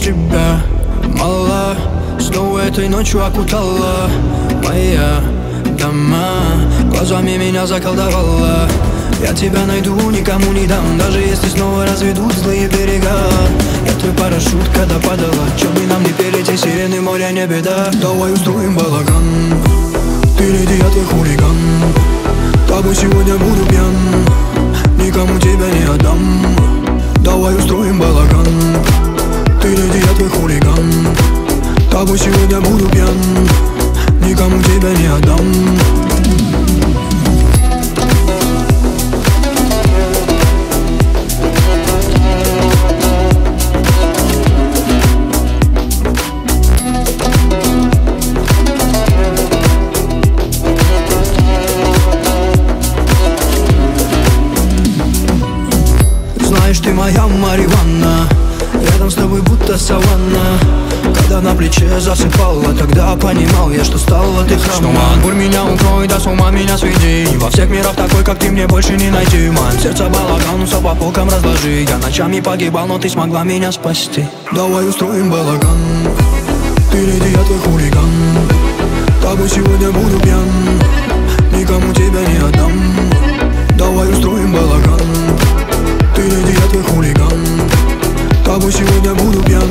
тебя мало. Снова этой ночью окутала моя дома, глазами меня заколдовала. Я тебя найду, никому не дам, даже если снова разведут злые берега. Я твой парашют, когда падала, чем бы нам не пели те сирены, моря не беда. Давай устроим балаган, ты леди, я твой хулиган. Тобой сегодня буду пьян, никому тебя не отдам. Давай устроим балаган, ты леди, я твой хулиган. Тобой сегодня буду пьян, никому тебя не отдам. Знаешь, ты моя Мариванна, рядом с тобой будто саванна. Когда на плече засыпала, тогда понимал я, что стала ты хроман. Бурь меня укрой, да с ума меня сведи. Во всех мирах такой, как ты, мне больше не найти. В моем сердце балаган, все по полкам разложи. Я ночами погибал, но ты смогла меня спасти. Давай устроим балаган, ты леди, я твой хулиган. Тобой сегодня буду пьян, никому тебя не отдам. Давай устроим балаган, ты леди, я твой хулиган. Тобой сегодня буду пьян,